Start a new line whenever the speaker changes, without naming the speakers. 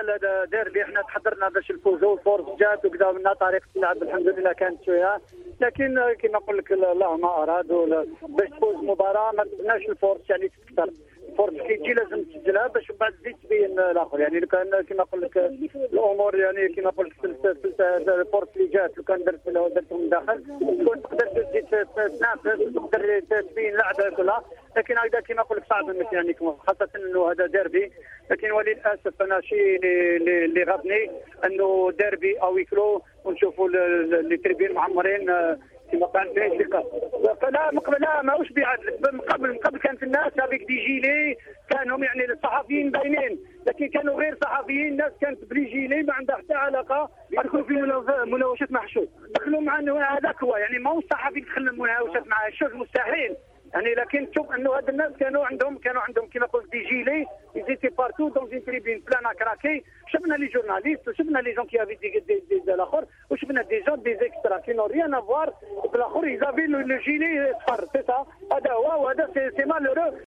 هذا ديربي احنا تحضرنا باش نفوزوا، الفورس جات وكذا منا طريقه اللعب الحمد لله كانت شويه، لكن كما نقول لك الله ما اراد باش تفوز مباراه ما تبناش الفورس يعني تكثر. الفورس كي تجي لازم تسجلها باش من بعد تزيد تبين الاخر، يعني لو كان كما نقول لك الامور يعني كما نقول لك الفورس اللي جات لو كان درتهم من داخل كنت تقدر تزيد تنافس تقدر تبين لعبه كلها، لكن هكذا كما نقول لك صعب يعني خاصه انه هذا ديربي. لكن وللاسف انا شيء اللي غضني انه ديربي او يكلو ونشوفوا اللي تربين معمرين كما قال فيه فلا مقبل لا ماهوش بيعدل. من قبل كانت الناس هذيك دي جيلي كانوا يعني الصحفيين باينين، لكن كانوا غير صحفيين، الناس كانت بلي جيلي ما عندها حتى علاقه يدخلوا في مناوشات مع الشوط، دخلوا مع انه هذاك هو يعني ما هو الصحفي يدخل مناوشات مع الشوط مستحيل يعني. لكن تشوف انه هاد الناس كانوا عندهم كما قلت دي جيلي يزيتي بارتو دون اون تريبين بلانا كراكي. شفنا لي جورناليست وشفنا لي جون كي افي دي الاخر وشفنا دي جون دي اكسترا كي نو ريان افوار بالاخر يزافي لو جيلي صفر سي سا. هذا هو وهذا سي مالورو.